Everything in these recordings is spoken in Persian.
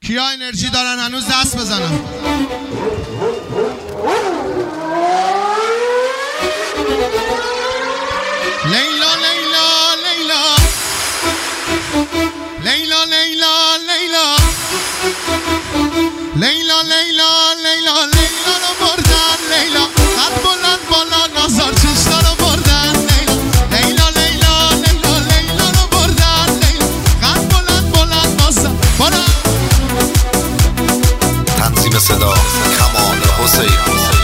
کیا انرژی دارن هنوز دست بزنن؟ لیلا لیلا لیلا لیلا لیلا لیلا لیلا لیلا لیلا لیلا رو بردن لیلا قد بلند بالا نازار چشتا رو بردن لیلا لیلا لیلا لیلا لیلا رو بردن لیلا قد بلند نازار برا تنظیم صدا کمال حسین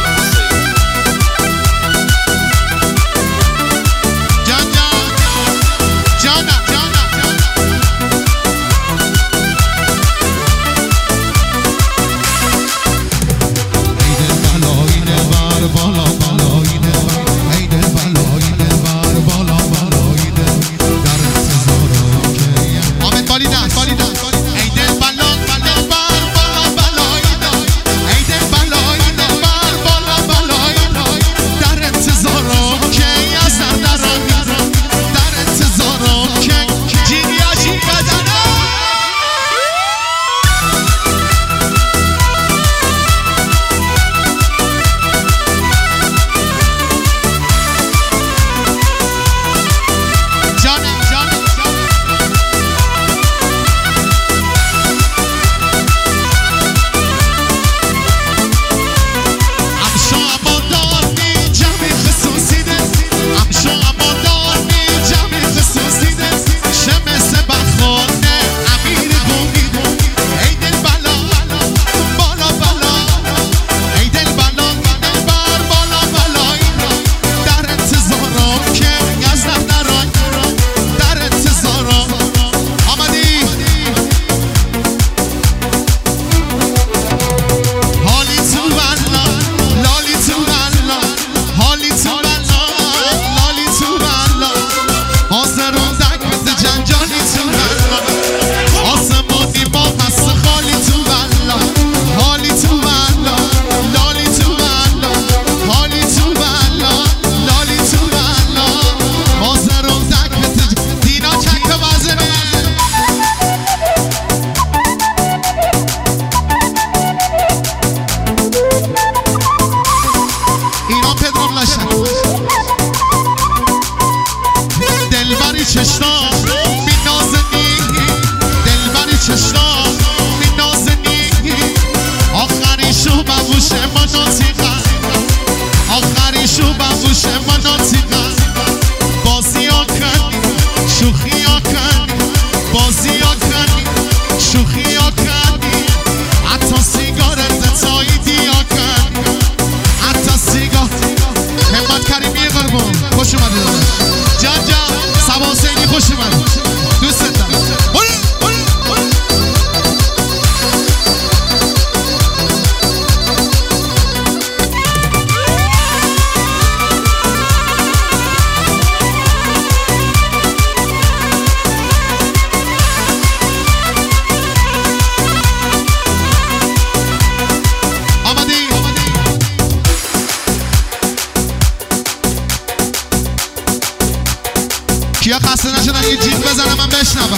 کیا خسته نشدن یه جیغ بزنم من بشنوم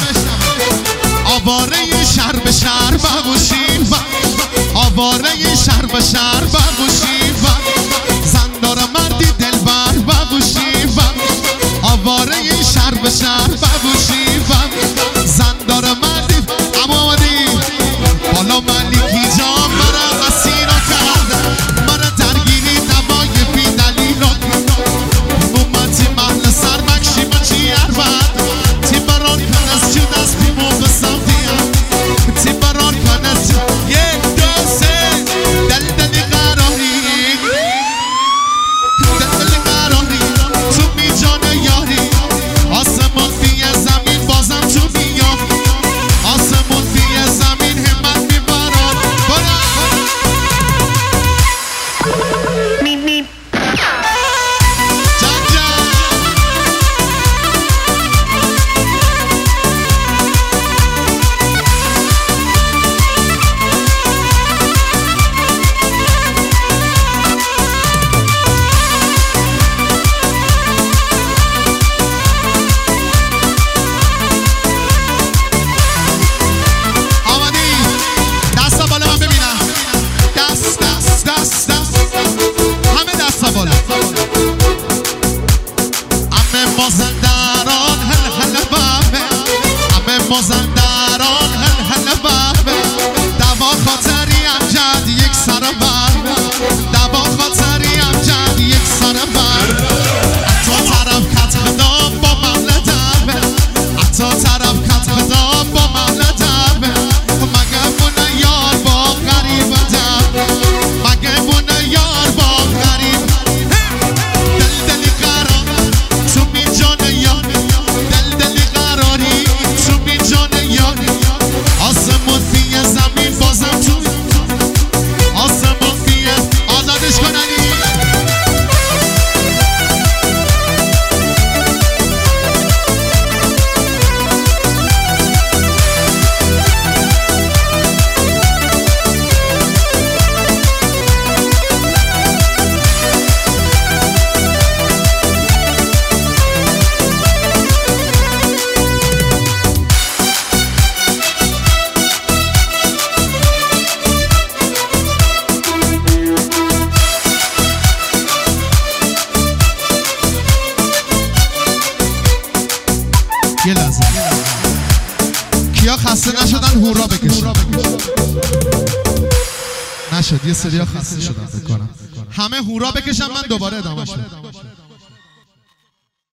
آواره شهر به شهر بگوشیم آواره شهر به شهر بگوشیم زندار مردی دلبر بگوشیم آواره شهر به شهر بگوشیم زندار مردی اما آمدی بالا ملیکی جا مرا اسیرا کرده مرا درگیری نوای بی دلیل مومتی محل سر مکشی مچی عربت تی بران کن از چی دست بی موقع سمتیم تی بران کن از یک دو سه دل دلی خسته نشدن هورا بکشن. نشد، یه سریا خسته شدن فکر کنم. همه هورا بکشن، من دوباره ادامهش بدم.